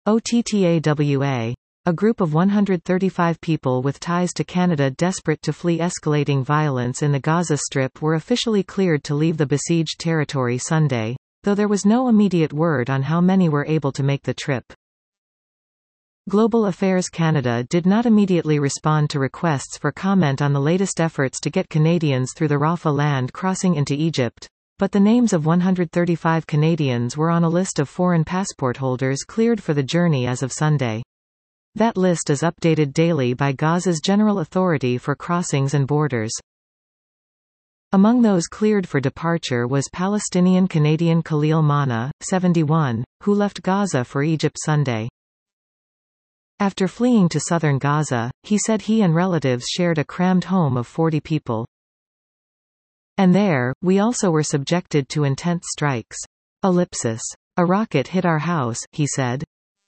OTTAWA. A group of 135 people with ties to Canada desperate to flee escalating violence in the Gaza Strip were officially cleared to leave the besieged territory Sunday, though there was no immediate word on how many were able to make the trip. Global Affairs Canada did not immediately respond to requests for comment on the latest efforts to get Canadians through the Rafah land crossing into Egypt, but the names of 135 Canadians were on a list of foreign passport holders cleared for the journey as of Sunday. That list is updated daily by Gaza's General Authority for Crossings and Borders. Among those cleared for departure was Palestinian-Canadian Khalil Mana, 71, who left Gaza for Egypt Sunday. After fleeing to southern Gaza, he said he and relatives shared a crammed home of 40 people. And there, we also were subjected to intense strikes. Ellipsis. A rocket hit our house, he said.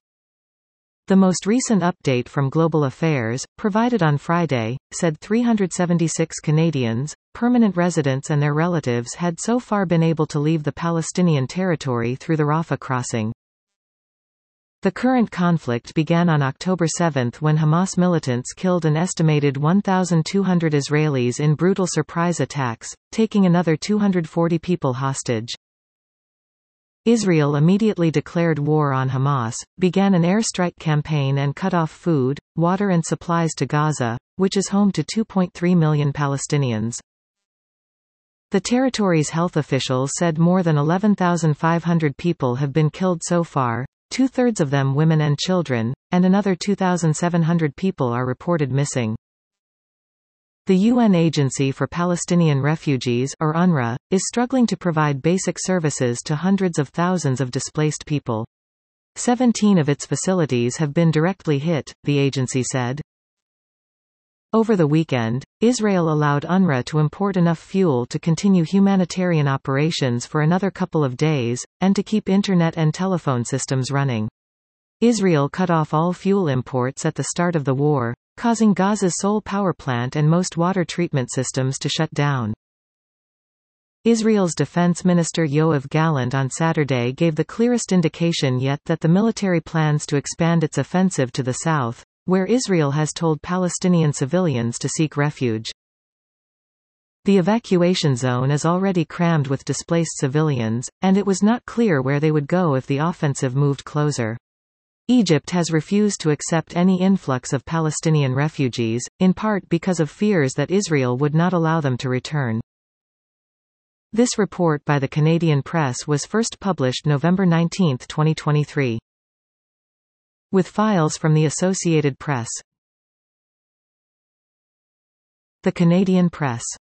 The most recent update from Global Affairs, provided on Friday, said 376 Canadians, permanent residents and their relatives had so far been able to leave the Palestinian territory through the Rafah crossing. The current conflict began on October 7 when Hamas militants killed an estimated 1,200 Israelis in brutal surprise attacks, taking another 240 people hostage. Israel immediately declared war on Hamas, began an airstrike campaign and cut off food, water and supplies to Gaza, which is home to 2.3 million Palestinians. The territory's health officials said more than 11,500 people have been killed so far, two-thirds of them women and children, and another 2,700 people are reported missing. The UN Agency for Palestinian Refugees, or UNRWA, is struggling to provide basic services to hundreds of thousands of displaced people. 17 of its facilities have been directly hit, the agency said. Over the weekend, Israel allowed UNRWA to import enough fuel to continue humanitarian operations for another couple of days, and to keep internet and telephone systems running. Israel cut off all fuel imports at the start of the war, causing Gaza's sole power plant and most water treatment systems to shut down. Israel's Defense Minister Yoav Gallant on Saturday gave the clearest indication yet that the military plans to expand its offensive to the south, where Israel has told Palestinian civilians to seek refuge. The evacuation zone is already crammed with displaced civilians, and it was not clear where they would go if the offensive moved closer. Egypt has refused to accept any influx of Palestinian refugees, in part because of fears that Israel would not allow them to return. This report by the Canadian Press was first published November 19, 2023. With files from the Associated Press. The Canadian Press.